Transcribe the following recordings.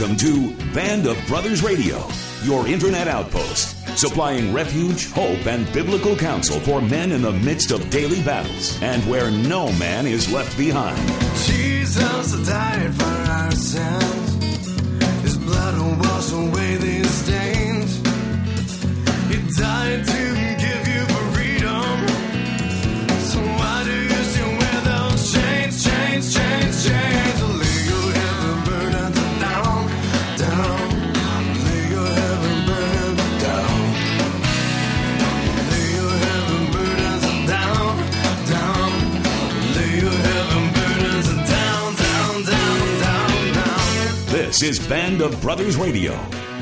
Welcome to Band of Brothers Radio, your internet outpost, supplying refuge, hope, and biblical counsel for men in the midst of daily battles and where no man is left behind. Jesus died for our sins. His blood will wash away these stains. He died to give you freedom. So why do you still wear those chains, chains, chains, chains? Lay your heavy burdens down, down. Lay your heavy burdens down. Lay your heavy burdens down, down. Lay your heavy burdens down, down, down, down, down. This is Band of Brothers Radio.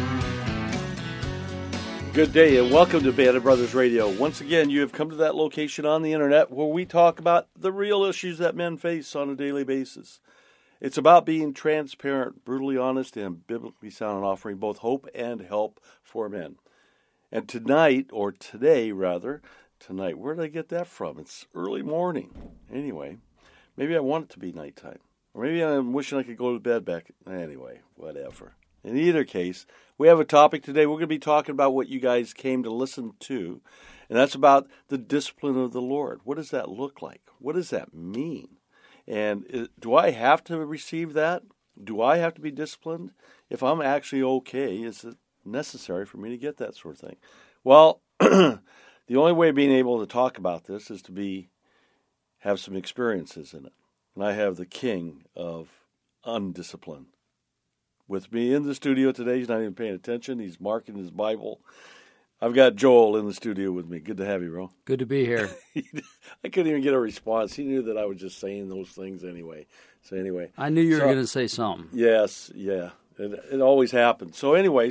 Good day and welcome to Band of Brothers Radio. Once again, you have come to that location on the internet where we talk about the real issues that men face on a daily basis. It's about being transparent, brutally honest, and biblically sound, and offering both hope and help for men. And tonight, or today rather, tonight, where did I get that from? It's early morning. Anyway, maybe I want it to be nighttime. Or maybe I'm wishing I could go to bed back. Anyway, whatever. In either case, we have a topic today. We're going to be talking about what you guys came to listen to, and that's about the discipline of the Lord. What does that look like? What does that mean? And do I have to receive that? Do I have to be disciplined? If I'm actually okay, is it necessary for me to get that sort of thing? Well, the only way of being able to talk about this is to have some experiences in it. And I have the king of undiscipline with me in the studio today. He's not even paying attention. He's marking his Bible. I've got Joel in the studio with me. Good to have you, bro. Good to be here. I couldn't even get a response. He knew that I was just saying those things anyway. So anyway. I knew you were going to say something. Yes, yeah. It always happens. So anyway,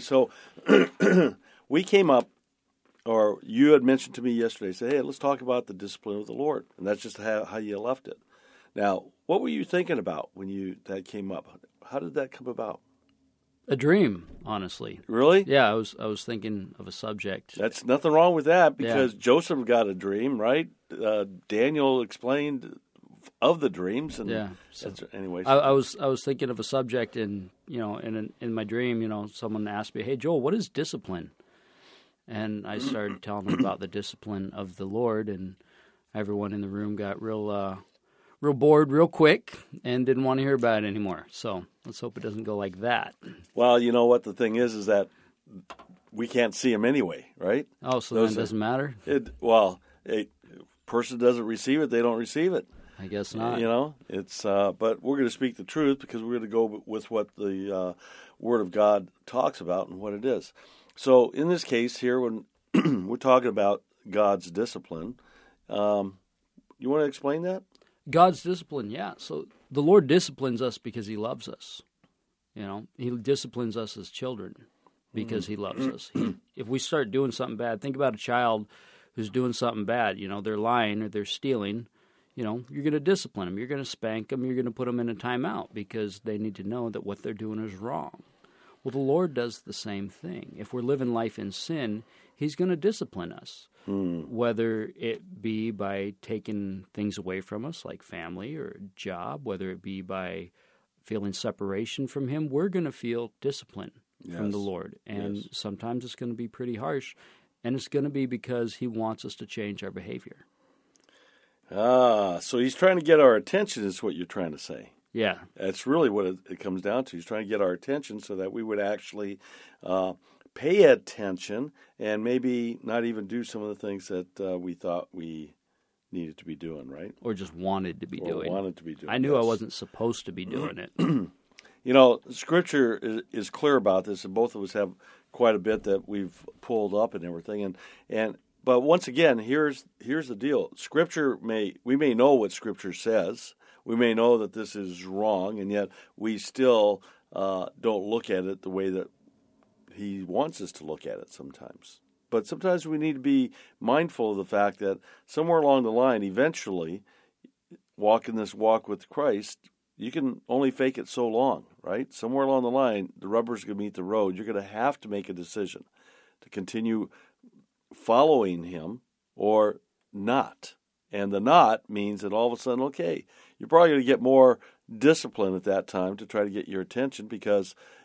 we came up, or you had mentioned to me yesterday, said, hey, let's talk about the discipline of the Lord. And that's just how you left it. Now, what were you thinking about when that came up? How did that come about? A dream, honestly. Really? Yeah, I was thinking of a subject. That's nothing wrong with that because Joseph got a dream, right? Daniel explained of the dreams, and anyway. I was thinking of a subject, and in my dream, someone asked me, "Hey, Joel, what is discipline?" And I started telling them about the discipline of the Lord, and everyone in the room got real bored real quick and didn't want to hear about it anymore. So let's hope it doesn't go like that. Well, you know what the thing is that we can't see them anyway, right? Oh, so then it doesn't matter? A person doesn't receive it, they don't receive it. I guess not. It's but we're going to speak the truth because we're going to go with what the Word of God talks about and what it is. So in this case here, when we're talking about God's discipline, you want to explain that? God's discipline, yeah. So the Lord disciplines us because He loves us. He disciplines us as children because He loves us. If we start doing something bad, think about a child who's doing something bad. They're lying or they're stealing. You're going to discipline them. You're going to spank them. You're going to put them in a timeout because they need to know that what they're doing is wrong. Well, the Lord does the same thing. If we're living life in sin, He's going to discipline us. Whether it be by taking things away from us like family or job, whether it be by feeling separation from Him, we're going to feel discipline from the Lord. And sometimes it's going to be pretty harsh, and it's going to be because He wants us to change our behavior. So He's trying to get our attention is what you're trying to say. Yeah. That's really what it comes down to. He's trying to get our attention so that we would actually pay attention and maybe not even do some of the things that we thought we needed to be doing, right? Or just wanted to be doing. I knew I wasn't supposed to be doing it. Scripture is clear about this, and both of us have quite a bit that we've pulled up and everything. But once again, here's the deal. We may know what Scripture says. We may know that this is wrong, and yet we still don't look at it the way that He wants us to look at it sometimes. But sometimes we need to be mindful of the fact that somewhere along the line, eventually, walking this walk with Christ, you can only fake it so long, right? Somewhere along the line, the rubber's going to meet the road. You're going to have to make a decision to continue following Him or not. And the not means that all of a sudden, okay, you're probably going to get more discipline at that time to try to get your attention because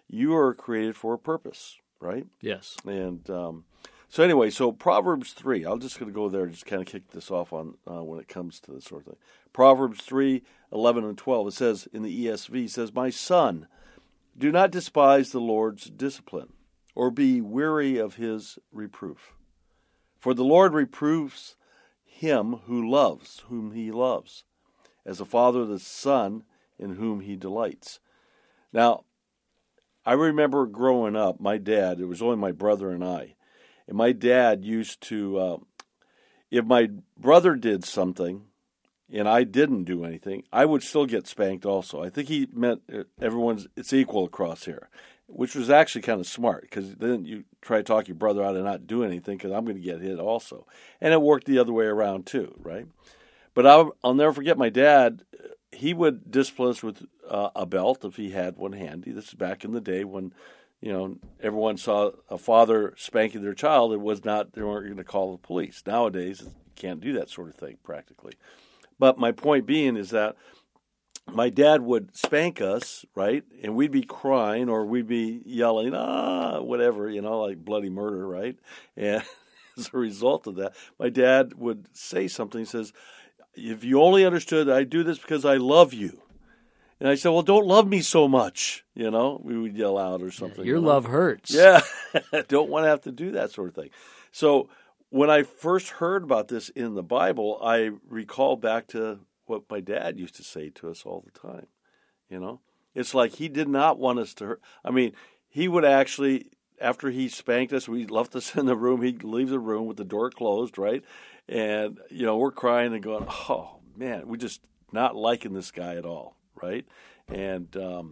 you are created for a purpose, right? Yes. And so anyway, so Proverbs 3, I'm just going to go there and just kind of kick this off on when it comes to this sort of thing. Proverbs 3, 11 and 12, it says in the ESV, it says, "My son, do not despise the Lord's discipline, or be weary of his reproof. For the Lord reproves him whom he loves, as a father the son in whom he delights." Now, I remember growing up, my dad, it was only my brother and I, and my dad used to, if my brother did something and I didn't do anything, I would still get spanked also. I think he meant it's equal across here, which was actually kind of smart, because then you try to talk your brother out of not doing anything, because I'm going to get hit also. And it worked the other way around too, right? But I'll never forget my dad. He would discipline us with a belt if he had one handy. This is back in the day when, everyone saw a father spanking their child. They weren't going to call the police. Nowadays, you can't do that sort of thing practically. But my point being is that my dad would spank us, right? And we'd be crying or we'd be yelling, whatever, like bloody murder, right? And as a result of that, my dad would say something. He says, "If you only understood, I do this because I love you." And I said, "Well, don't love me so much." We would yell out or something. Your love hurts. Yeah. Don't want to have to do that sort of thing. So when I first heard about this in the Bible, I recalled back to what my dad used to say to us all the time. It's like he did not want us to hurt. I mean, he would actually, after he spanked us, we left us in the room. He'd leave the room with the door closed, right? And, we're crying and going, "Oh, man, we're just not liking this guy at all," right? And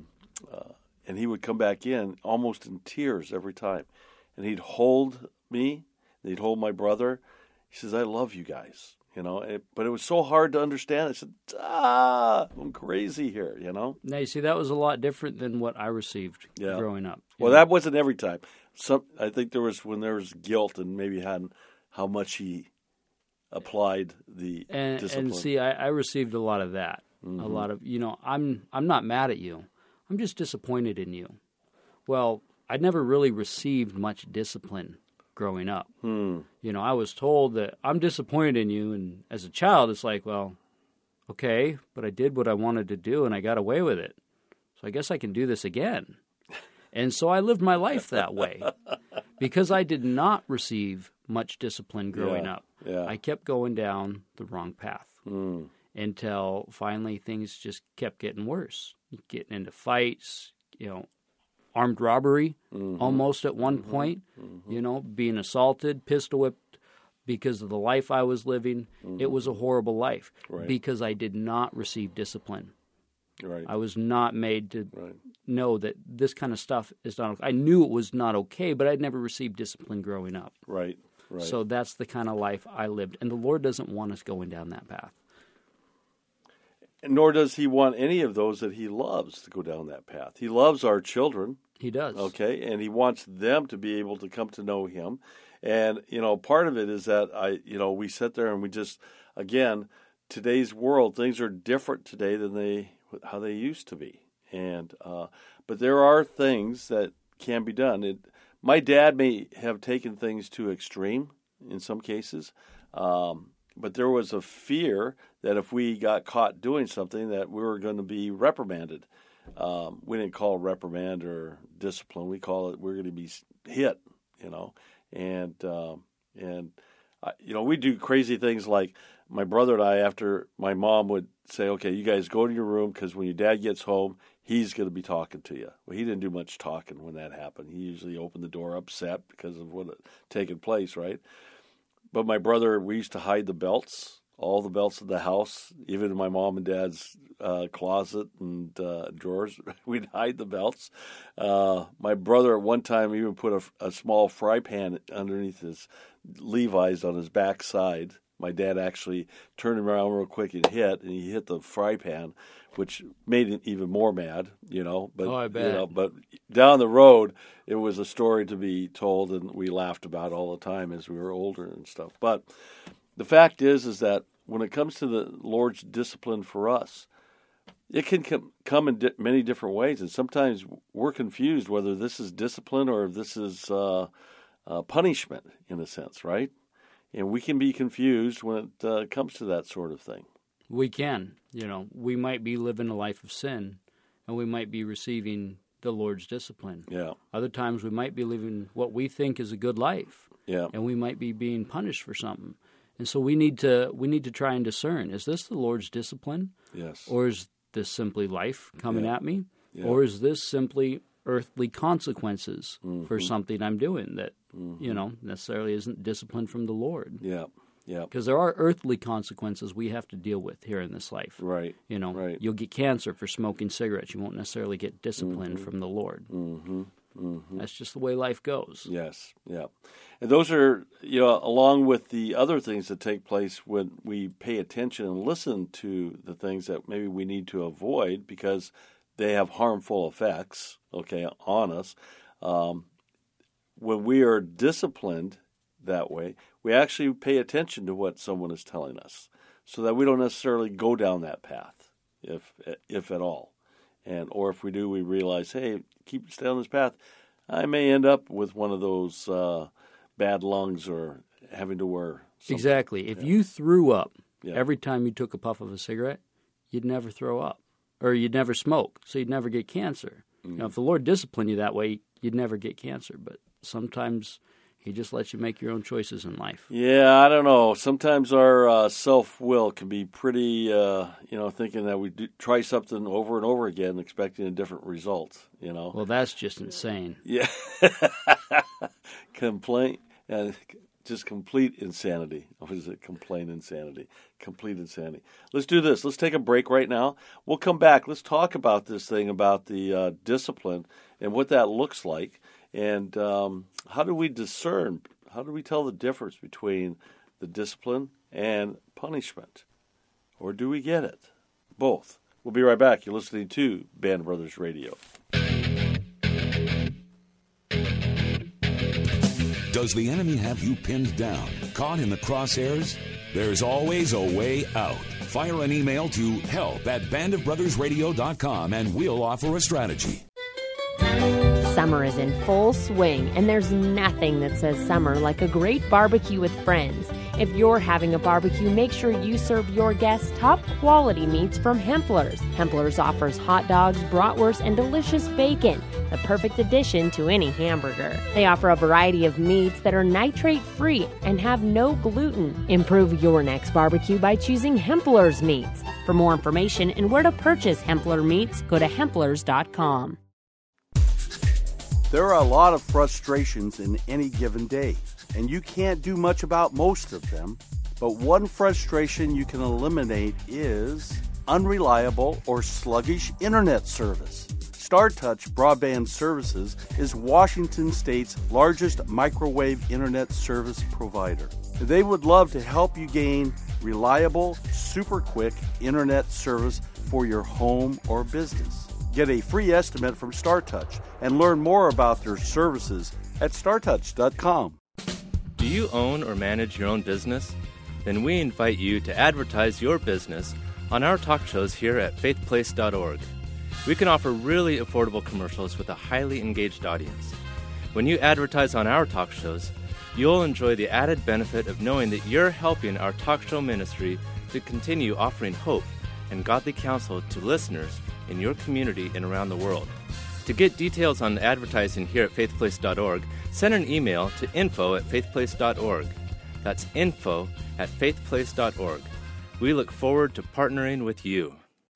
he would come back in almost in tears every time. And he'd hold me, and he'd hold my brother. He says, "I love you guys." But it was so hard to understand. I said, I'm crazy here, Now, you see, that was a lot different than what I received growing up. Well, that wasn't every time. I think there was when there was guilt and maybe how much he applied the discipline. And see, I received a lot of that. Mm-hmm. A lot of, I'm not mad at you. I'm just disappointed in you. Well, I never really received much discipline growing up. I was told that I'm disappointed in you, and as a child, it's like, well, okay, but I did what I wanted to do, and I got away with it. So I guess I can do this again. And so I lived my life that way because I did not receive much discipline growing up. Yeah. I kept going down the wrong path until finally things just kept getting worse. Getting into fights, armed robbery almost at one point, being assaulted, pistol whipped because of the life I was living. It was a horrible life because I did not receive discipline. Right. I was not made to know that this kind of stuff is not okay. I knew it was not okay, but I'd never received discipline growing up. Right. So that's the kind of life I lived. And the Lord doesn't want us going down that path. Nor does he want any of those that he loves to go down that path. He loves our children. He does. Okay, and he wants them to be able to come to know him. And, part of it is that we sit there and we just, again, today's world, things are different today than how they used to be. And but there are things that can be done. My dad may have taken things to extreme in some cases, but there was a fear that if we got caught doing something that we were going to be reprimanded. We didn't call it reprimand or discipline. We call it we're going to be hit, and we do crazy things like my brother and I, after my mom would say, "Okay, you guys go to your room because when your dad gets home, he's going to be talking to you." Well, he didn't do much talking when that happened. He usually opened the door upset because of what had taken place, right? But my brother, we used to hide the belts, all the belts in the house, even in my mom and dad's closet and drawers. We'd hide the belts. My brother at one time even put a small fry pan underneath his Levi's on his back side. My dad actually turned him around real quick and he hit the fry pan, which made him even more mad, But, I bet. But down the road, it was a story to be told, and we laughed about all the time as we were older and stuff. But the fact is that when it comes to the Lord's discipline for us, it can come in many different ways, and sometimes we're confused whether this is discipline or if this is punishment, in a sense, right? And we can be confused when it comes to that sort of thing. We can. We might be living a life of sin, and we might be receiving the Lord's discipline. Yeah. Other times we might be living what we think is a good life. Yeah. And we might be being punished for something. And so we need to try and discern, is this the Lord's discipline? Yes. Or is this simply life coming at me? Yeah. Or is this simply earthly consequences for something I'm doing that, necessarily isn't discipline from the Lord? Yeah. Yeah. Because there are earthly consequences we have to deal with here in this life. Right. Right. You'll get cancer for smoking cigarettes. You won't necessarily get discipline from the Lord. That's just the way life goes. Yes. Yeah. And those are, along with the other things that take place when we pay attention and listen to the things that maybe we need to avoid because they have harmful effects, on us. When we are disciplined that way, we actually pay attention to what someone is telling us so that we don't necessarily go down that path, if at all. Or if we do, we realize, hey, stay on this path. I may end up with one of those bad lungs or having to wear something. Exactly. If you threw up every time you took a puff of a cigarette, you'd never throw up. Or you'd never smoke, so you'd never get cancer. If the Lord disciplined you that way, you'd never get cancer. But sometimes He just lets you make your own choices in life. Yeah, I don't know. Sometimes our self-will can be pretty, thinking that we try something over and over again, expecting a different result, Well, that's just insane. Yeah. Complaint and just complete insanity. Or is it complaint insanity? Complete insanity. Let's do this. Let's take a break right now. We'll come back. Let's talk about this thing about the discipline and what that looks like. And how do we discern, how do we tell the difference between the discipline and punishment? Or do we get it? Both. We'll be right back. You're listening to Band of Brothers Radio. Does the enemy have you pinned down, caught in the crosshairs? There's always a way out. Fire an email to help@bandofbrothersradio.com and we'll offer a strategy. Summer is in full swing, and there's nothing that says summer like a great barbecue with friends. If you're having a barbecue, make sure you serve your guests top-quality meats from Hempler's. Hempler's offers hot dogs, bratwurst, and delicious bacon, the perfect addition to any hamburger. They offer a variety of meats that are nitrate-free and have no gluten. Improve your next barbecue by choosing Hempler's meats. For more information and where to purchase Hempler meats, go to hemplers.com. There are a lot of frustrations in any given day, and you can't do much about most of them. But one frustration you can eliminate is unreliable or sluggish internet service. StarTouch Broadband Services is Washington State's largest microwave internet service provider. They would love to help you gain reliable, super quick internet service for your home or business. Get a free estimate from StarTouch and learn more about their services at StarTouch.com. Do you own or manage your own business? Then we invite you to advertise your business on our talk shows here at faithplace.org. We can offer really affordable commercials with a highly engaged audience. When you advertise on our talk shows, you'll enjoy the added benefit of knowing that you're helping our talk show ministry to continue offering hope and godly counsel to listeners in your community and around the world. To get details on advertising here at faithplace.org, send an email to info@faithplace.org. That's info@faithplace.org. We look forward to partnering with you.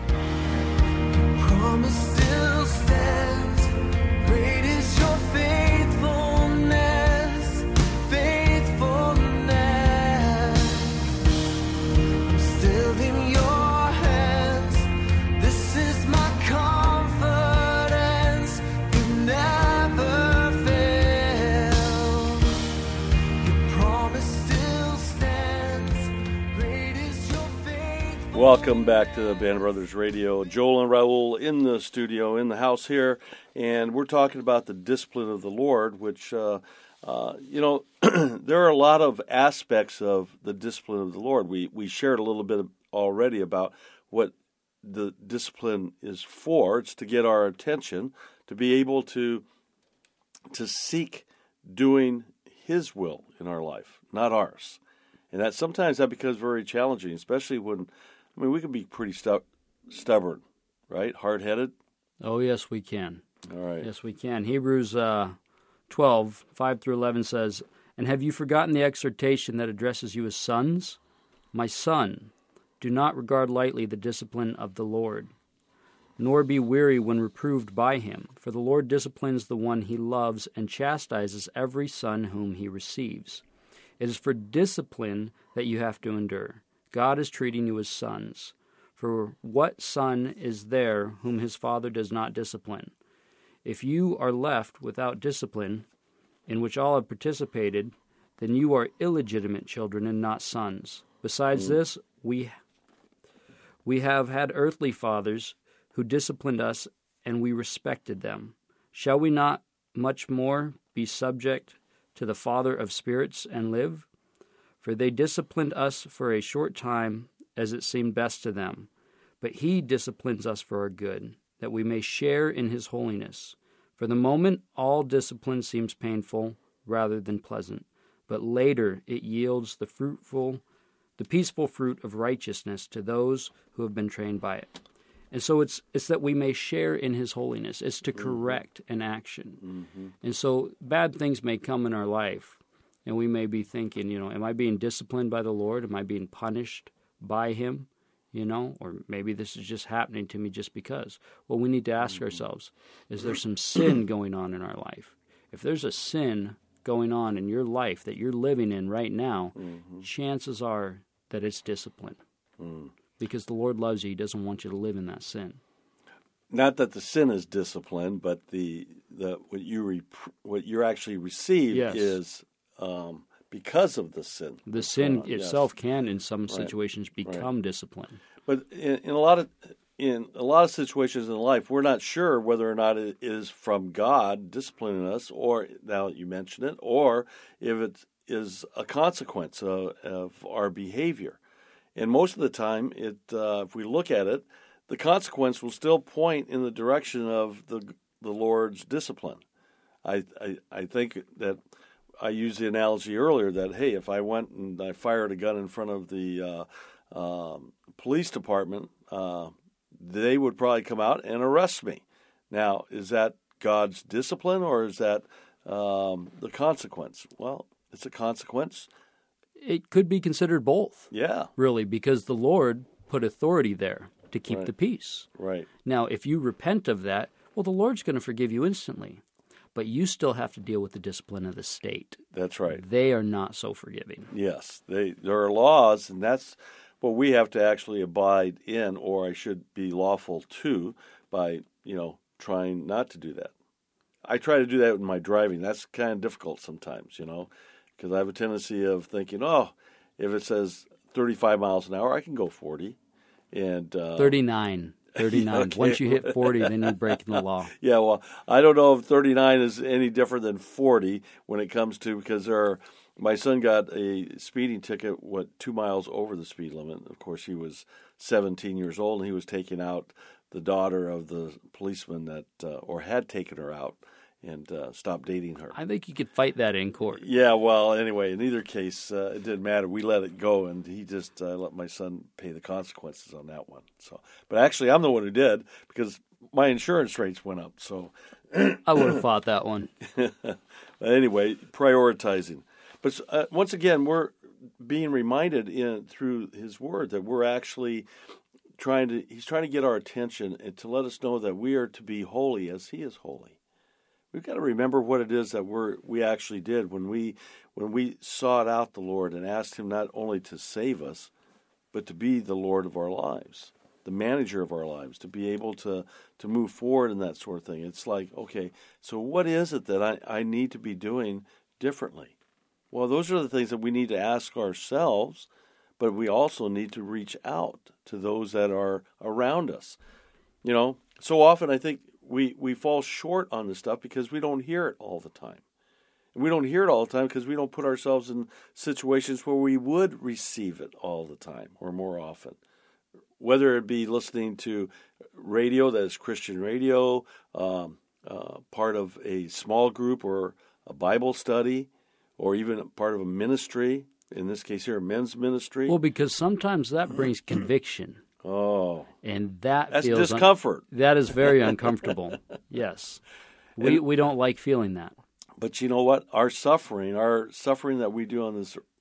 Promise still stands. Great is your faithfulness. I'm still in your hands. This is my confidence. You never fail. Your promise still stands. Great is your faithfulness. Welcome back to the Band of Brothers Radio. Joel and Raul in the studio, in the house here, and we're talking about the discipline of the Lord, which, there are a lot of aspects of the discipline of the Lord. We shared a little bit already about what the discipline is for. It's to get our attention, to be able to seek doing His will in our life, not ours. And that sometimes that becomes very challenging, especially when, we can be pretty stubborn, right? Hard-headed. Oh, yes, we can. All right. Yes, we can. Hebrews 12, 5 through 11 says, "And have you forgotten the exhortation that addresses you as sons? My son, do not regard lightly the discipline of the Lord, nor be weary when reproved by him. For the Lord disciplines the one he loves and chastises every son whom he receives. It is for discipline that you have to endure. God is treating you as sons. For what son is there whom his father does not discipline? If you are left without discipline, in which all have participated, then you are illegitimate children and not sons. Besides this, we have had earthly fathers who disciplined us, and we respected them. Shall we not much more be subject to the Father of spirits and live? For they disciplined us for a short time, as it seemed best to them. But he disciplines us for our good, that we may share in his holiness. For the moment, all discipline seems painful rather than pleasant, but later it yields the peaceful fruit of righteousness to those who have been trained by it." And so it's that we may share in his holiness. It's to correct an action. Mm-hmm. And so bad things may come in our life, and we may be thinking, am I being disciplined by the Lord? Am I being punished by him? Or maybe this is just happening to me just because. Well, we need to ask ourselves, is there some sin going on in our life? If there's a sin going on in your life that you're living in right now, chances are that it's discipline. Because the Lord loves you. He doesn't want you to live in that sin. Not that the sin is discipline, but what you actually receive is because of the sin. The sin itself can, in some situations, become discipline. But in a lot of situations in life, we're not sure whether or not it is from God disciplining us, or now that you mention it, or if it is a consequence of our behavior. And most of the time, if we look at it, the consequence will still point in the direction of the Lord's discipline. I think that I used the analogy earlier that, hey, if I went and I fired a gun in front of the police department, they would probably come out and arrest me. Now, is that God's discipline, or is that the consequence? Well, it's a consequence. It could be considered both. Yeah. Really, because the Lord put authority there to keep the peace. Right. Now, if you repent of that, well, the Lord's going to forgive you instantly. But you still have to deal with the discipline of the state. That's right. They are not so forgiving. Yes. There are laws, and that's what we have to actually abide in, or I should be lawful to, by, trying not to do that. I try to do that with my driving. That's kind of difficult sometimes, because I have a tendency of thinking, if it says 35 miles an hour, I can go 40. And 39. Okay. Once you hit 40, then you're breaking the law. Yeah, well, I don't know if 39 is any different than 40 when it comes to, because my son got a speeding ticket, 2 miles over the speed limit. Of course, he was 17 years old, and he was taking out the daughter of the policeman that, or had taken her out, and stopped dating her. I think you could fight that in court. Yeah, well, anyway, in either case, it didn't matter. We let it go, and he just let my son pay the consequences on that one. So, but actually, I'm the one who did, because my insurance rates went up. So I would have fought that one. But anyway, prioritizing. But once again, we're being reminded through his word that we're actually he's trying to get our attention and to let us know that we are to be holy as he is holy. We've got to remember what it is that we actually did when we sought out the Lord and asked him not only to save us, but to be the Lord of our lives, the manager of our lives, to be able to move forward and that sort of thing. It's like, okay, so what is it that I need to be doing differently? Well, those are the things that we need to ask ourselves, but we also need to reach out to those that are around us. So often I think we fall short on this stuff because we don't hear it all the time. And we don't hear it all the time because we don't put ourselves in situations where we would receive it all the time or more often. whether it be listening to radio that is Christian radio, part of a small group or a Bible study, or even part of a ministry, in this case here, a men's ministry. Well, because sometimes that brings conviction. Oh. And that's discomfort. That is very uncomfortable. Yes. We don't like feeling that. But you know what? Our suffering that we do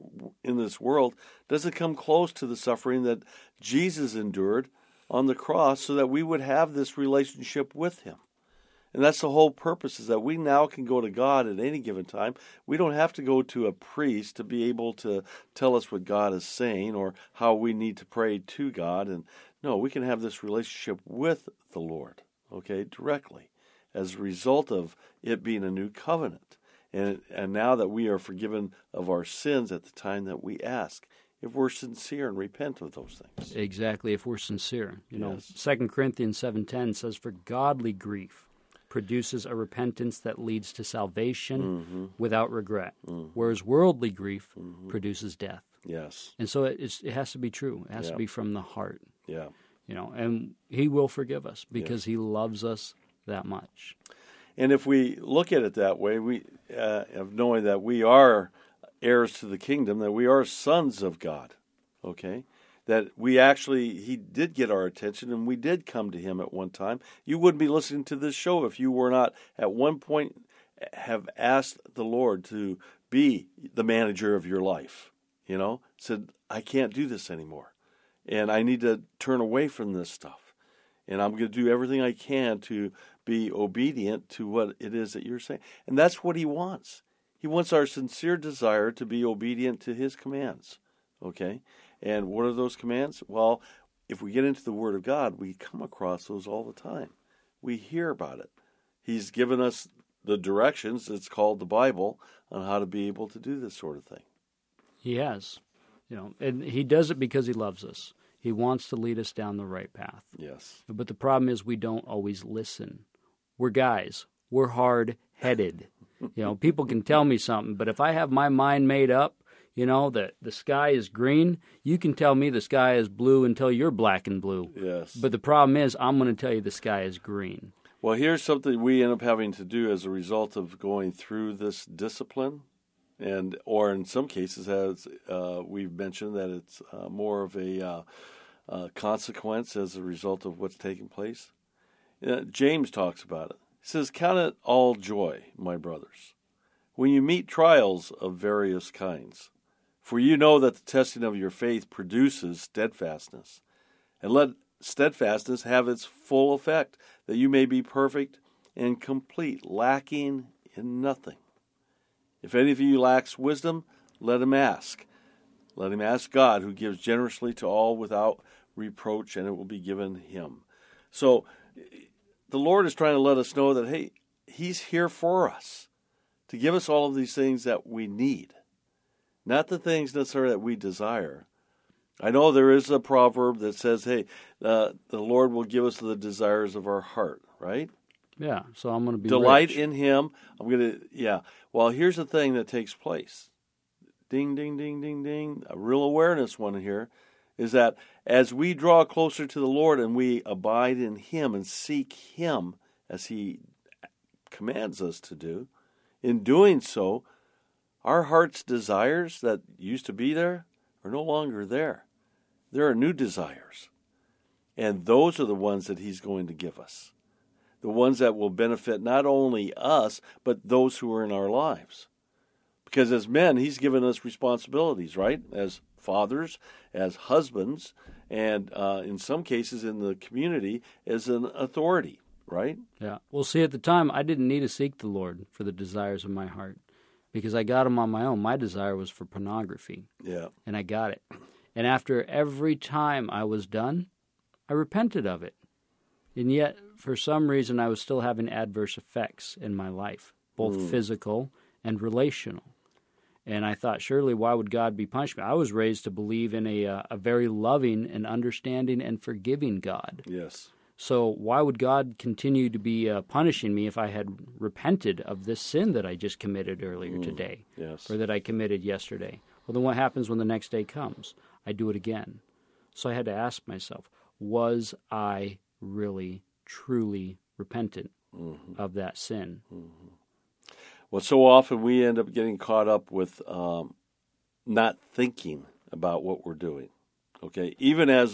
in this world doesn't come close to the suffering that Jesus endured on the cross so that we would have this relationship with him. And that's the whole purpose, is that we now can go to God at any given time. We don't have to go to a priest to be able to tell us what God is saying or how we need to pray to God. And no, we can have this relationship with the Lord, okay, directly, as a result of it being a new covenant. And now that we are forgiven of our sins at the time that we ask, if we're sincere and repent of those things. Exactly, if we're sincere. You know, 2 Corinthians 7:10 says, "For godly grief produces a repentance that leads to salvation without regret, whereas worldly grief produces death." Yes. And so it has to be true. It has to be from the heart. Yeah. You know, and he will forgive us because he loves us that much. And if we look at it that way, we of knowing that we are heirs to the kingdom, that we are sons of God, okay? That he did get our attention, and we did come to him at one time. You wouldn't be listening to this show if you were not at one point have asked the Lord to be the manager of your life. You know, said, I can't do this anymore, and I need to turn away from this stuff, and I'm going to do everything I can to be obedient to what it is that you're saying. And that's what he wants. He wants our sincere desire to be obedient to his commands, okay? And what are those commands? Well, if we get into the Word of God, we come across those all the time. We hear about it. He's given us the directions, it's called the Bible, on how to be able to do this sort of thing. He has. You know, and he does it because he loves us. He wants to lead us down the right path. Yes. But the problem is we don't always listen. We're guys. We're hard-headed. You know, people can tell me something, but if I have my mind made up, you know, that the sky is green, you can tell me the sky is blue until you're black and blue. Yes. But the problem is I'm going to tell you the sky is green. Well, here's something we end up having to do as a result of going through this discipline, or in some cases, as we've mentioned, that it's more of a consequence as a result of what's taking place. James talks about it. He says, "Count it all joy, my brothers, when you meet trials of various kinds. For you know that the testing of your faith produces steadfastness. And let steadfastness have its full effect, that you may be perfect and complete, lacking in nothing. If any of you lacks wisdom, let him ask. Let him ask God, who gives generously to all without reproach, and it will be given him." So the Lord is trying to let us know that, hey, he's here for us, to give us all of these things that we need, not the things necessarily that we desire. I know there is a proverb that says, hey, the Lord will give us the desires of our heart, right? Yeah, so I'm going to be delight rich. in him. Well, here's the thing that takes place. Ding, ding, ding, ding, ding. A real awareness one here is that as we draw closer to the Lord and we abide in him and seek him as he commands us to do, in doing so, our heart's desires that used to be there are no longer there. There are new desires. And those are the ones that he's going to give us. The ones that will benefit not only us, but those who are in our lives. Because as men, he's given us responsibilities, right? As fathers, as husbands, and in some cases in the community, as an authority, right? Yeah. Well, see, at the time, I didn't need to seek the Lord for the desires of my heart because I got them on my own. My desire was for pornography. Yeah. And I got it. And after every time I was done, I repented of it. And yet, for some reason, I was still having adverse effects in my life, both physical and relational. And I thought, surely, why would God be punishing me? I was raised to believe in a very loving and understanding and forgiving God. Yes. So why would God continue to be punishing me if I had repented of this sin that I just committed earlier today, yes, or that I committed yesterday? Well, then what happens when the next day comes? I do it again. So I had to ask myself, was I really, truly repentant of that sin? Well, so often we end up getting caught up with not thinking about what we're doing. Okay, even as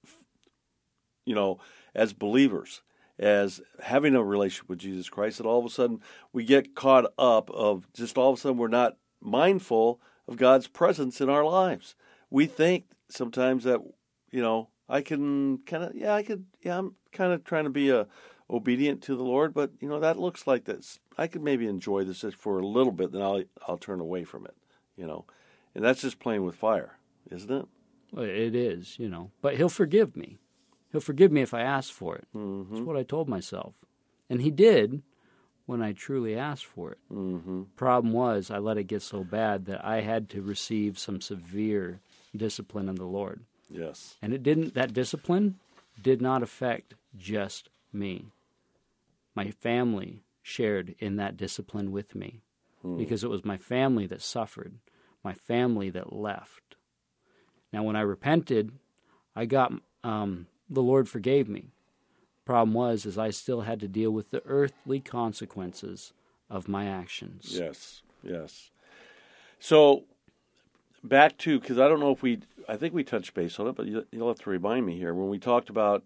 as believers, as having a relationship with Jesus Christ, and all of a sudden we get caught up of just all of a sudden we're not mindful of God's presence in our lives. We think sometimes that I'm kind of trying to be obedient to the Lord, but that looks like this. I could maybe enjoy this just for a little bit, then I'll turn away from it. And that's just playing with fire, isn't it? Well, it is, but He'll forgive me. He'll forgive me if I ask for it. That's what I told myself. And He did when I truly asked for it. Problem was, I let it get so bad that I had to receive some severe discipline of the Lord. Yes. And that discipline did not affect just me. My family shared in that discipline with me because it was my family that suffered, my family that left. Now, when I repented, I got the Lord forgave me. Problem was, I still had to deal with the earthly consequences of my actions. Yes, yes. So back to, because I don't know if I think we touched base on it, but you'll have to remind me here. When we talked about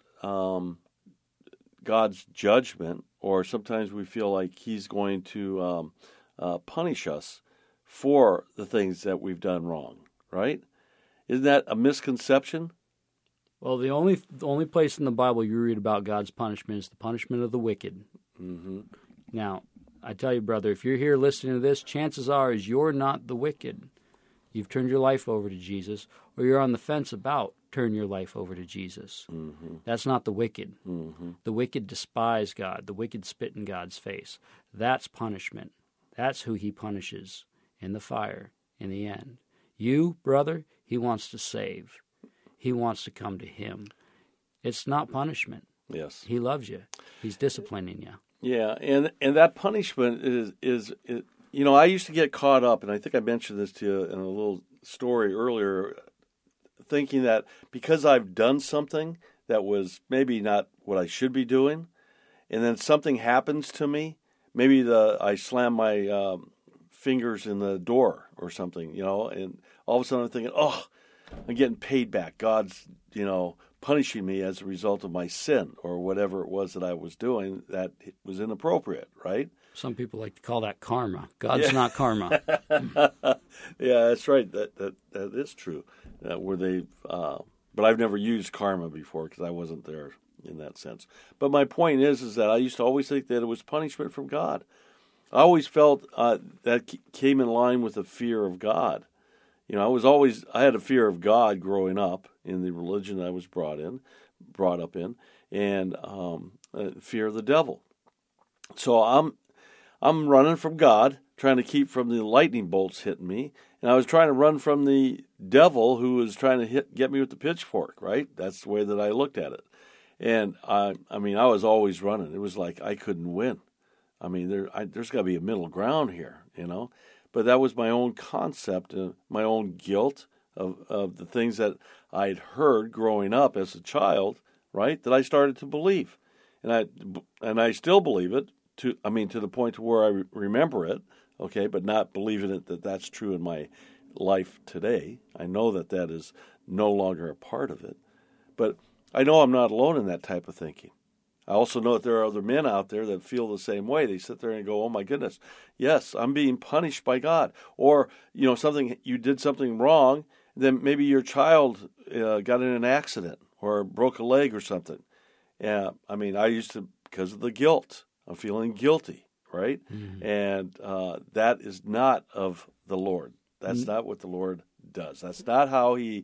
God's judgment, or sometimes we feel like He's going to punish us for the things that we've done wrong, right? Isn't that a misconception? Well, the only place in the Bible you read about God's punishment is the punishment of the wicked. Now, I tell you, brother, if you're here listening to this, chances are is you're not the wicked. You've turned your life over to Jesus, or you're on the fence about turn your life over to Jesus. That's not the wicked. The wicked despise God. The wicked spit in God's face. That's punishment. That's who He punishes in the fire in the end. You, brother, He wants to save. He wants to come to Him. It's not punishment. Yes. He loves you. He's disciplining you. Yeah, and that punishment is I used to get caught up, and I think I mentioned this to you in a little story earlier, thinking that because I've done something that was maybe not what I should be doing, and then something happens to me, maybe I slam my fingers in the door or something, and all of a sudden I'm thinking, I'm getting paid back. God's, punishing me as a result of my sin or whatever it was that I was doing that was inappropriate, right? Some people like to call that karma. God's not karma. Yeah, that's right. That is true. But I've never used karma before because I wasn't there in that sense. But my point is that I used to always think that it was punishment from God. I always felt that came in line with the fear of God. I had a fear of God growing up in the religion I was brought up in, and fear of the devil. So I'm running from God, trying to keep from the lightning bolts hitting me, and I was trying to run from the devil who was trying to get me with the pitchfork. Right? That's the way that I looked at it, and I was always running. It was like I couldn't win. There's got to be a middle ground here, But that was my own concept, my own guilt of the things that I'd heard growing up as a child, right? That I started to believe, and I still believe it to the point to where I remember it, okay, but not believing it that that's true in my life today. I know that is no longer a part of it, but I know I'm not alone in that type of thinking. I also know that there are other men out there that feel the same way. They sit there and go, "Oh my goodness, yes, I'm being punished by God." Or you did something wrong. Then maybe your child got in an accident or broke a leg or something. Yeah, I used to, because of the guilt. I'm feeling guilty, right? Mm-hmm. And that is not of the Lord. That's not what the Lord does. That's not how He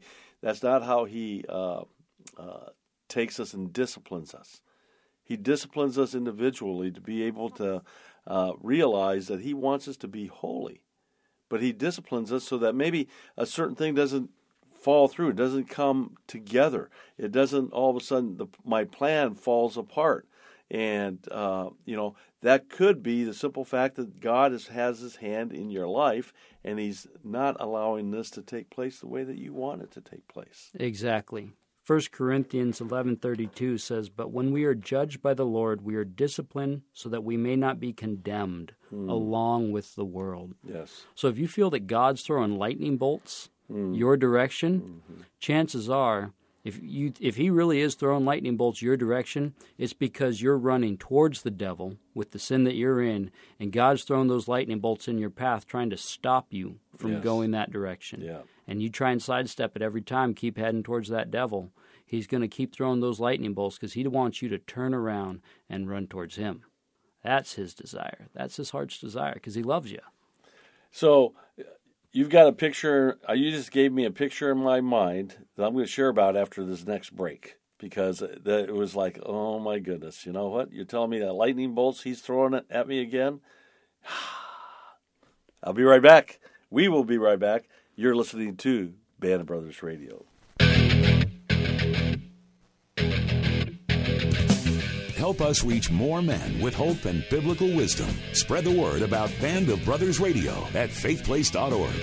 takes us and disciplines us. He disciplines us individually to be able to realize that He wants us to be holy. But He disciplines us so that maybe a certain thing doesn't fall through. It doesn't come together. It doesn't all of a sudden, my plan falls apart. And, that could be the simple fact that God has His hand in your life, and He's not allowing this to take place the way that you want it to take place. Exactly. 1 Corinthians 11:32 says, "But when we are judged by the Lord, we are disciplined so that we may not be condemned along with the world." Yes. So if you feel that God's throwing lightning bolts your direction, chances are, if he really is throwing lightning bolts your direction, it's because you're running towards the devil with the sin that you're in, and God's throwing those lightning bolts in your path trying to stop you from going that direction. Yeah. And you try and sidestep it every time, keep heading towards that devil. He's going to keep throwing those lightning bolts because he wants you to turn around and run towards him. That's his desire. That's his heart's desire because he loves you. So you've got a picture. You just gave me a picture in my mind that I'm going to share about after this next break because it was like, oh, my goodness. You know what? You're telling me that lightning bolts, he's throwing it at me again? I'll be right back. We will be right back. You're listening to Band of Brothers Radio. Help us reach more men with hope and biblical wisdom. Spread the word about Band of Brothers Radio at faithplace.org.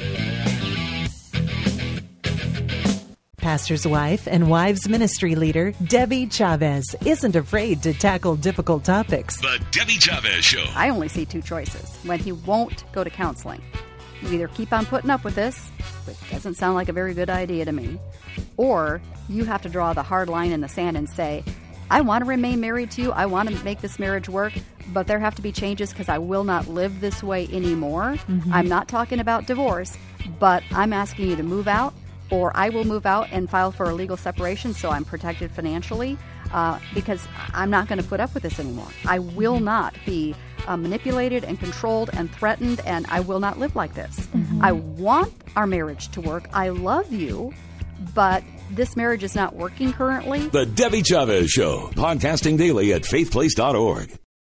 Pastor's wife and wives ministry leader Debbie Chavez isn't afraid to tackle difficult topics. The Debbie Chavez Show. I only see two choices when he won't go to counseling. You either keep on putting up with this, which doesn't sound like a very good idea to me, or you have to draw the hard line in the sand and say, I want to remain married to you, I want to make this marriage work, but there have to be changes because I will not live this way anymore. I'm not talking about divorce, but I'm asking you to move out, or I will move out and file for a legal separation so I'm protected financially, because I'm not going to put up with this anymore. I will not be manipulated and controlled and threatened, and I will not live like this. I want our marriage to work. I love you, but this marriage is not working currently. The Debbie Chavez Show, podcasting daily at faithplace.org.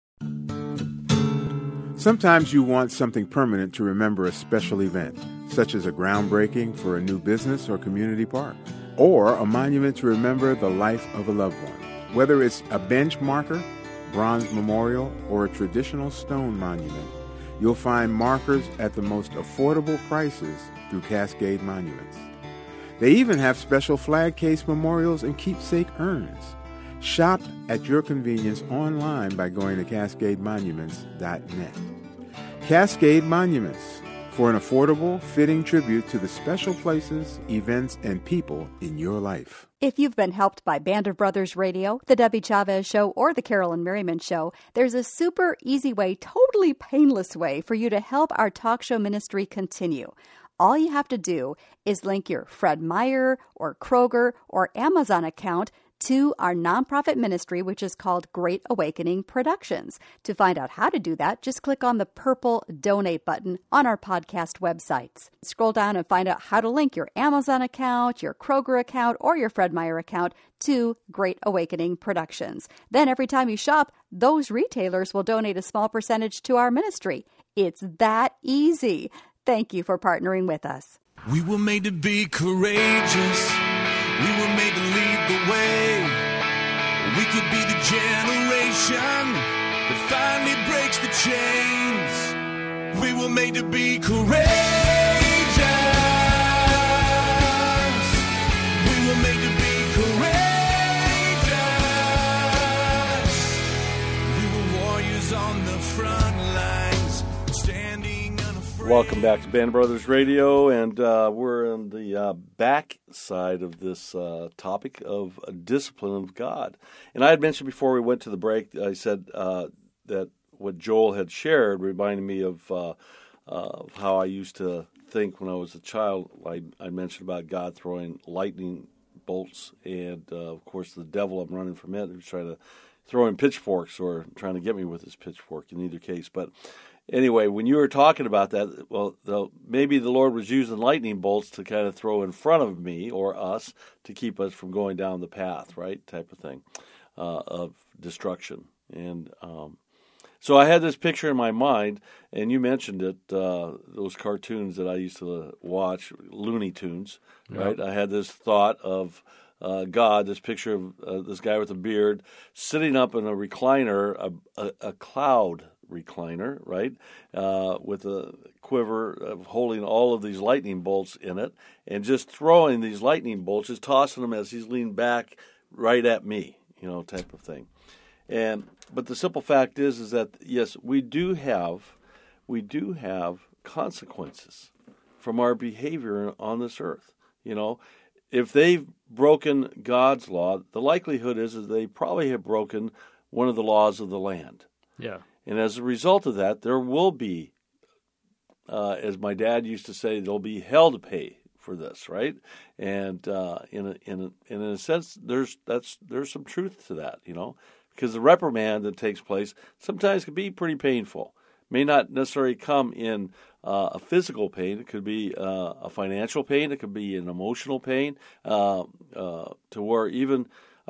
Sometimes you want something permanent to remember a special event, such as a groundbreaking for a new business or community park, or a monument to remember the life of a loved one. Whether it's a bench marker, bronze memorial, or a traditional stone monument, you'll find markers at the most affordable prices through Cascade Monuments. They even have special flag case memorials and keepsake urns. Shop at your convenience online by going to CascadeMonuments.net. Cascade Monuments, for an affordable, fitting tribute to the special places, events, and people in your life. If you've been helped by Band of Brothers Radio, The Debbie Chavez Show, or The Carolyn Merriman Show, there's a super easy way, totally painless way for you to help our talk show ministry continue. All you have to do is link your Fred Meyer or Kroger or Amazon account to our nonprofit ministry, which is called Great Awakening Productions. To find out how to do that, just click on the purple donate button on our podcast websites. Scroll down and find out how to link your Amazon account, your Kroger account, or your Fred Meyer account to Great Awakening Productions. Then every time you shop, those retailers will donate a small percentage to our ministry. It's that easy. Thank you for partnering with us. We were made to be courageous. We were made to lead the way. We could be the generation that finally breaks the chains. We were made to be courageous. We were made to be courageous. We were warriors on the front lines, standing unafraid. Welcome back to Band of Brothers Radio, and we're on the back side of this topic of discipline of God. And I had mentioned before we went to the break, I said that what Joel had shared reminded me of how I used to think when I was a child. I mentioned about God throwing lightning bolts, and of course the devil, I'm running from it, who's trying to throw in pitchforks or trying to get me with his pitchfork in either case. But anyway, when you were talking about that, well, maybe the Lord was using lightning bolts to kind of throw in front of me or us to keep us from going down the path, right, type of thing, of destruction. And so I had this picture in my mind, and you mentioned it, those cartoons that I used to watch, Looney Tunes, right? I had this thought of God, this picture of this guy with a beard sitting up in a recliner, a cloud recliner, right, with a quiver of holding all of these lightning bolts in it and just throwing these lightning bolts, just tossing them as he's leaning back right at me, type of thing. But the simple fact is that, yes, we do have consequences from our behavior on this earth. If they've broken God's law, the likelihood is they probably have broken one of the laws of the land. Yeah. And as a result of that, there will be, as my dad used to say, there'll be hell to pay for this, right? And in a sense, there's some truth to that, because the reprimand that takes place sometimes can be pretty painful. May not necessarily come in a physical pain. It could be a financial pain. It could be an emotional pain. To where even,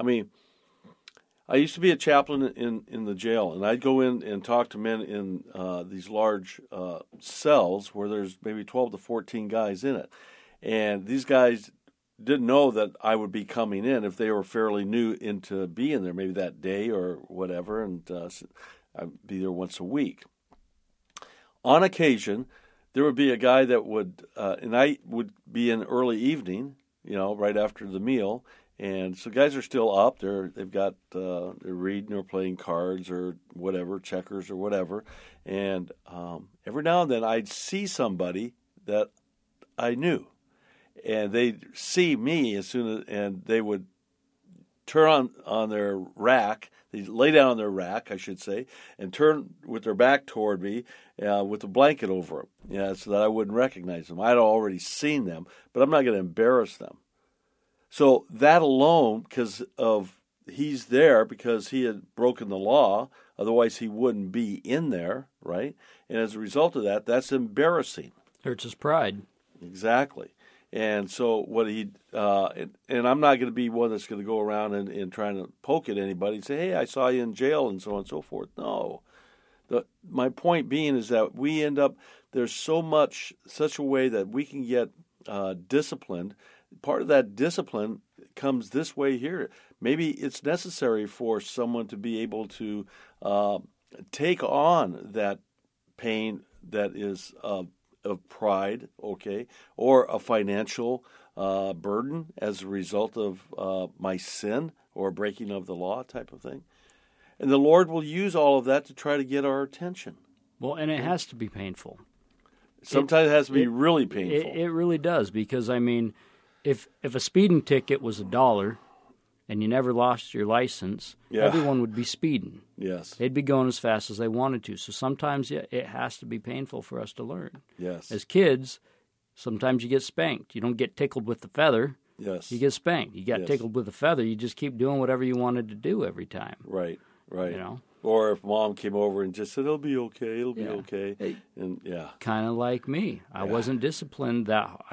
I used to be a chaplain in the jail, and I'd go in and talk to men in these large cells where there's maybe 12 to 14 guys in it. And these guys didn't know that I would be coming in if they were fairly new into being there, maybe that day or whatever, and I'd be there once a week. On occasion, there would be a guy that would, and I would be in early evening, right after the meal, and so guys are still up. They're reading or playing cards or whatever, checkers or whatever, and every now and then I'd see somebody that I knew, and they'd see me and they would turn on their rack. They'd lay down on their rack, I should say, and turn with their back toward me with a blanket over them, so that I wouldn't recognize them. I'd already seen them, but I'm not going to embarrass them. So that alone, because of he's there because he had broken the law, otherwise he wouldn't be in there, right? And as a result of that, that's embarrassing. Hurts his pride. Exactly. And so what and I'm not going to be one that's going to go around and trying to poke at anybody and say, hey, I saw you in jail and so on and so forth. No. My point being is that we end up, there's such a way that we can get disciplined. Part of that discipline comes this way here. Maybe it's necessary for someone to be able to take on that pain that is of pride, okay, or a financial burden as a result of my sin or breaking of the law type of thing. And the Lord will use all of that to try to get our attention. Well, and it has to be painful. Sometimes it has to be really painful. It really does, because, if a speeding ticket was $1 and you never lost your license, everyone would be speeding. Yes. They'd be going as fast as they wanted to. So sometimes it has to be painful for us to learn. Yes. As kids, sometimes you get spanked. You don't get tickled with the feather. Yes. You get spanked. You got tickled with the feather. You just keep doing whatever you wanted to do every time. Right. Or if mom came over and just said, it'll be okay, it'll be okay. And kind of like me. I wasn't disciplined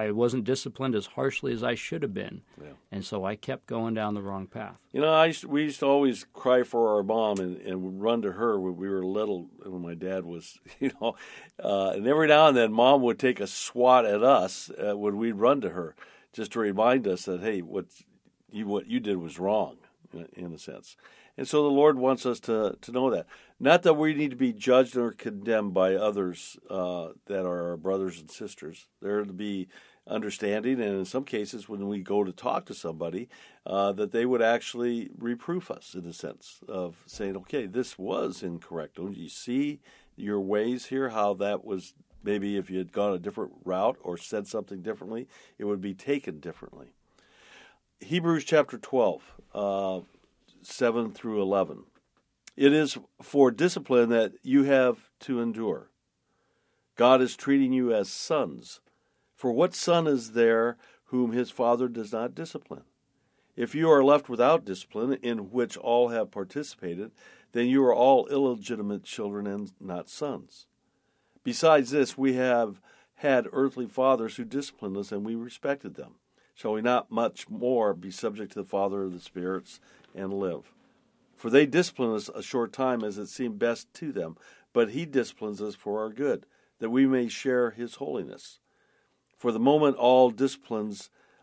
as harshly as I should have been. Yeah. And so I kept going down the wrong path. We used to always cry for our mom and run to her when we were little, when my dad was, and every now and then mom would take a swat at us when we'd run to her, just to remind us that, hey, what you did was wrong, in a sense. And so the Lord wants us to know that. Not that we need to be judged or condemned by others that are our brothers and sisters. They're to be understanding, and in some cases when we go to talk to somebody, that they would actually reproof us in the sense of saying, okay, this was incorrect. Don't you see your ways here, how that was, maybe if you had gone a different route or said something differently, it would be taken differently. Hebrews chapter 12, 7 through 11. It is for discipline that you have to endure. God is treating you as sons. For what son is there whom his father does not discipline? If you are left without discipline, in which all have participated, then you are all illegitimate children and not sons. Besides this, we have had earthly fathers who disciplined us, and we respected them. Shall we not much more be subject to the Father of the spirits and live? For they discipline us a short time as it seemed best to them, but he disciplines us for our good, that we may share his holiness. For the moment all discipline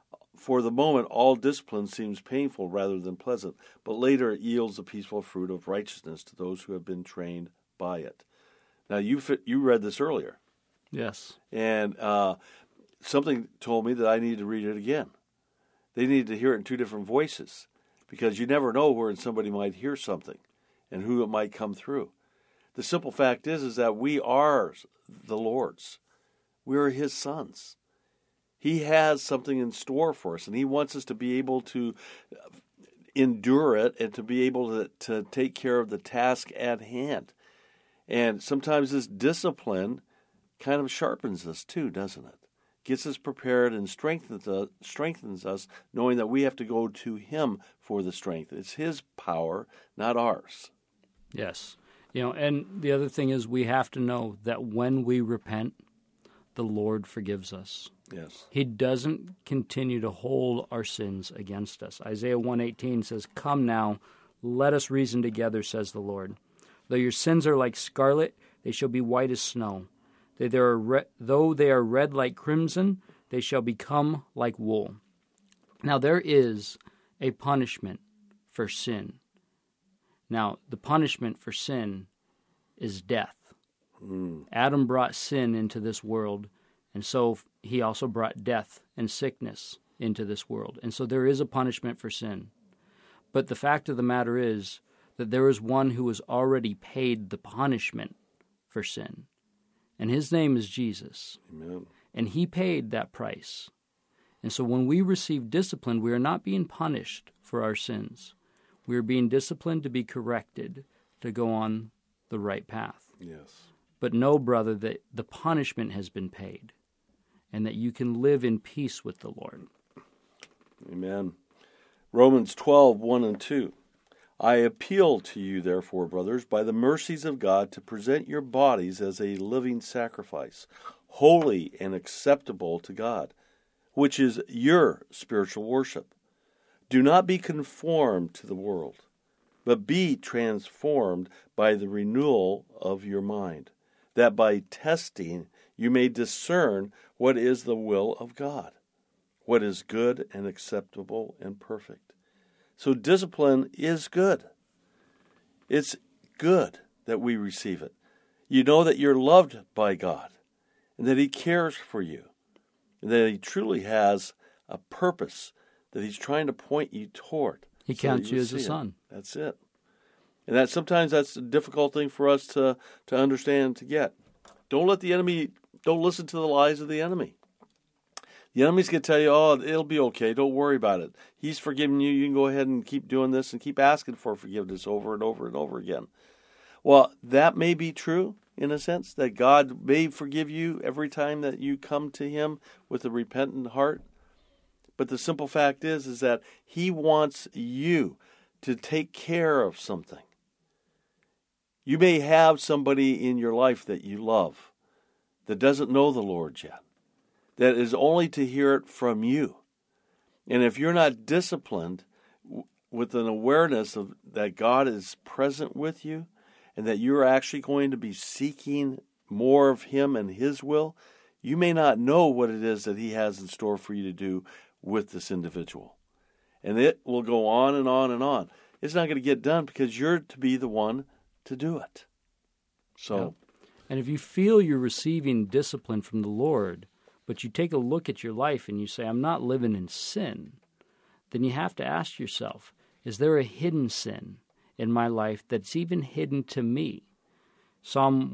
seems painful rather than pleasant, but later it yields the peaceful fruit of righteousness to those who have been trained by it. Now you read this earlier. Yes. And something told me that I needed to read it again. They needed to hear it in two different voices, because you never know where somebody might hear something and who it might come through. The simple fact is that we are the Lord's. We are His sons. He has something in store for us, and He wants us to be able to endure it and to be able to take care of the task at hand. And sometimes this discipline kind of sharpens us too, doesn't it? Gets us prepared and strengthens us, knowing that we have to go to Him for the strength. It's His power, not ours. Yes. And the other thing is we have to know that when we repent, the Lord forgives us. Yes. He doesn't continue to hold our sins against us. Isaiah 1:18 says, "Come now, let us reason together, says the Lord. Though your sins are like scarlet, they shall be white as snow. Though they are red like crimson, they shall become like wool." Now there is a punishment for sin. Now, the punishment for sin is death. Adam brought sin into this world, and so he also brought death and sickness into this world. And so there is a punishment for sin. But the fact of the matter is that there is one who has already paid the punishment for sin. And his name is Jesus. Amen. And he paid that price. And so when we receive discipline, we are not being punished for our sins. We are being disciplined to be corrected, to go on the right path. Yes. But know, brother, that the punishment has been paid and that you can live in peace with the Lord. Amen. Romans 12:1 and 2. I appeal to you, therefore, brothers, by the mercies of God, to present your bodies as a living sacrifice, holy and acceptable to God, which is your spiritual worship. Do not be conformed to the world, but be transformed by the renewal of your mind, that by testing you may discern what is the will of God, what is good and acceptable and perfect. So discipline is good. It's good that we receive it. You know that you're loved by God and that He cares for you and that He truly has a purpose that He's trying to point you toward. He counts you as a son. That's it. And that sometimes that's a difficult thing for us to understand, to get. Don't listen to the lies of the enemy. The enemy's going to tell you, oh, it'll be okay. Don't worry about it. He's forgiven you. You can go ahead and keep doing this and keep asking for forgiveness over and over and over again. Well, that may be true in a sense, that God may forgive you every time that you come to Him with a repentant heart. But the simple fact is that He wants you to take care of something. You may have somebody in your life that you love that doesn't know the Lord yet, that is only to hear it from you. And if you're not disciplined with an awareness of that God is present with you and that you're actually going to be seeking more of Him and His will, you may not know what it is that He has in store for you to do with this individual. And it will go on and on and on. It's not going to get done because you're to be the one to do it. So, yeah. And if you feel you're receiving discipline from the Lord, but you take a look at your life and you say, I'm not living in sin, then you have to ask yourself, is there a hidden sin in my life that's even hidden to me? Psalm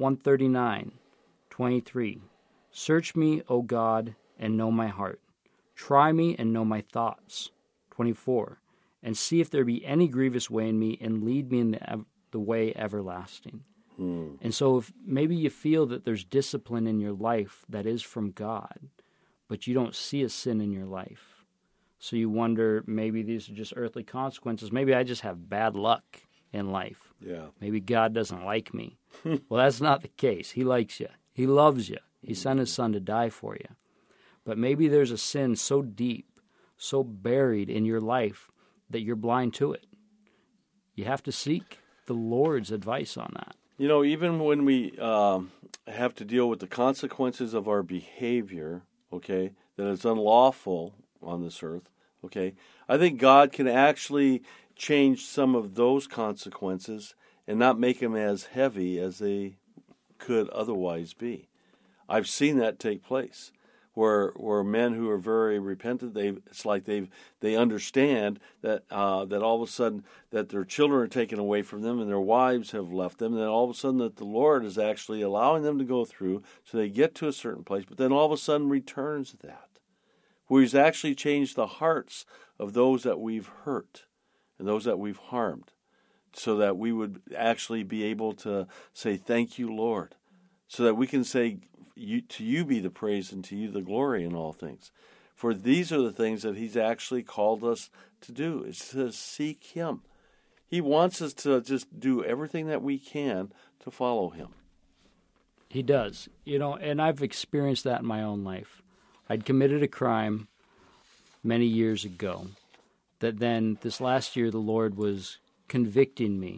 139:23. Search me, O God, and know my heart. Try me and know my thoughts. 24. And see if there be any grievous way in me, and lead me in the way everlasting. And so if maybe you feel that there's discipline in your life that is from God, but you don't see a sin in your life. So you wonder, maybe these are just earthly consequences. Maybe I just have bad luck in life. Yeah. Maybe God doesn't like me. Well, that's not the case. He likes you. He loves you. He sent His Son to die for you. But maybe there's a sin so deep, so buried in your life that you're blind to it. You have to seek the Lord's advice on that. You know, even when we have to deal with the consequences of our behavior, okay, that is unlawful on this earth, okay, I think God can actually change some of those consequences and not make them as heavy as they could otherwise be. I've seen that take place, where men who are very repentant, it's like they understand that that all of a sudden that their children are taken away from them and their wives have left them, and then all of a sudden that the Lord is actually allowing them to go through, so they get to a certain place, but then all of a sudden returns that, where He's actually changed the hearts of those that we've hurt and those that we've harmed, so that we would actually be able to say, "Thank you, Lord," so that we can say, to you be the praise and to you the glory in all things. For these are the things that He's actually called us to do, is to seek Him. He wants us to just do everything that we can to follow Him. He does. And I've experienced that in my own life. I'd committed a crime many years ago that then this last year the Lord was convicting me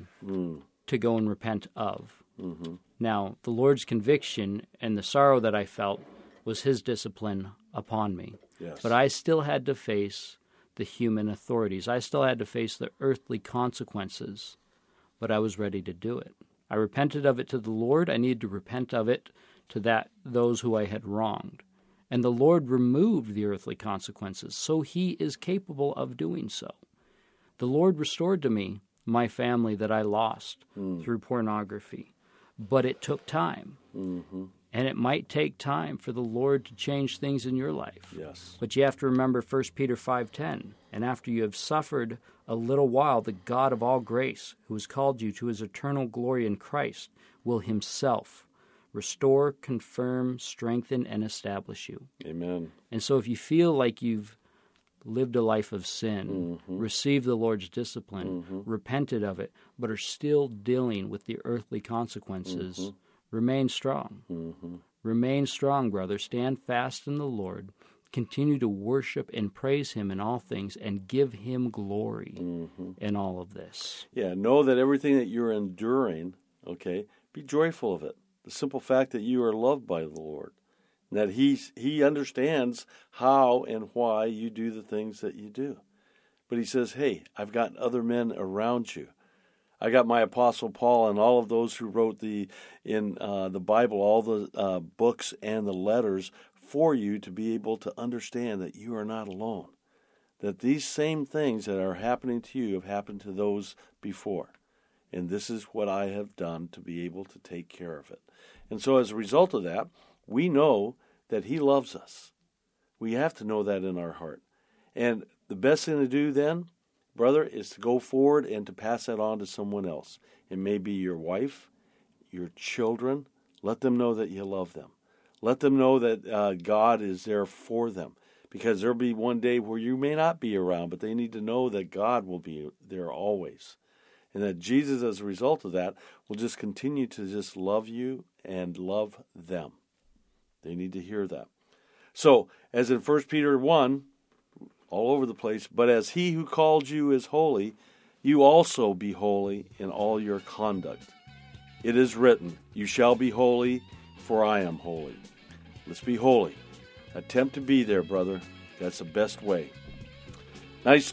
to go and repent of. Mm-hmm. Now, the Lord's conviction and the sorrow that I felt was His discipline upon me. Yes. But I still had to face the human authorities. I still had to face the earthly consequences, but I was ready to do it. I repented of it to the Lord. I needed to repent of it to those who I had wronged. And the Lord removed the earthly consequences, so He is capable of doing so. The Lord restored to me my family that I lost through pornography. But it took time. Mm-hmm. And it might take time for the Lord to change things in your life. Yes. But you have to remember 1 Peter 5:10. And after you have suffered a little while, the God of all grace, who has called you to His eternal glory in Christ, will Himself restore, confirm, strengthen, and establish you. Amen. And so if you feel like you've lived a life of sin, received the Lord's discipline, repented of it, but are still dealing with the earthly consequences, remain strong. Remain strong, brother. Stand fast in the Lord. Continue to worship and praise Him in all things and give Him glory in all of this. Yeah, know that everything that you're enduring, be joyful of it. The simple fact that you are loved by the Lord. That He understands how and why you do the things that you do. But He says, hey, I've got other men around you. I got my Apostle Paul and all of those who wrote in the Bible, all the books and the letters for you to be able to understand that you are not alone. That these same things that are happening to you have happened to those before. And this is what I have done to be able to take care of it. And so as a result of that, we know that He loves us. We have to know that in our heart. And the best thing to do then, brother, is to go forward and to pass that on to someone else. It may be your wife, your children. Let them know that you love them. Let them know that God is there for them. Because there will be one day where you may not be around, but they need to know that God will be there always. And that Jesus, as a result of that, will just continue to just love you and love them. They need to hear that. So, as in 1 Peter 1, all over the place, but as He who called you is holy, you also be holy in all your conduct. It is written, you shall be holy, for I am holy. Let's be holy. Attempt to be there, brother. That's the best way. Nice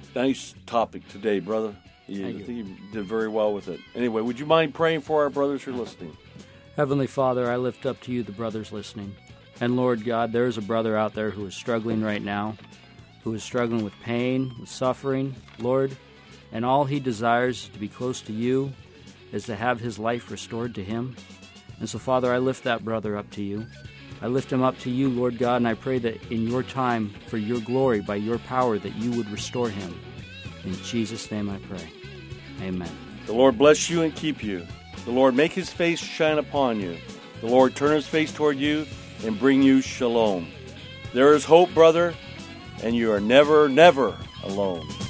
topic today, brother. I think you did very well with it. Anyway, would you mind praying for our brothers who are listening? Heavenly Father, I lift up to you the brothers listening. And Lord God, there is a brother out there who is struggling right now, who is struggling with pain, with suffering, Lord, and all he desires is to be close to you, is to have his life restored to him. And so, Father, I lift that brother up to you. I lift him up to you, Lord God, and I pray that in your time, for your glory, by your power, that you would restore him. In Jesus' name I pray. Amen. The Lord bless you and keep you. The Lord make His face shine upon you. The Lord turn His face toward you and bring you shalom. There is hope, brother, and you are never, never alone.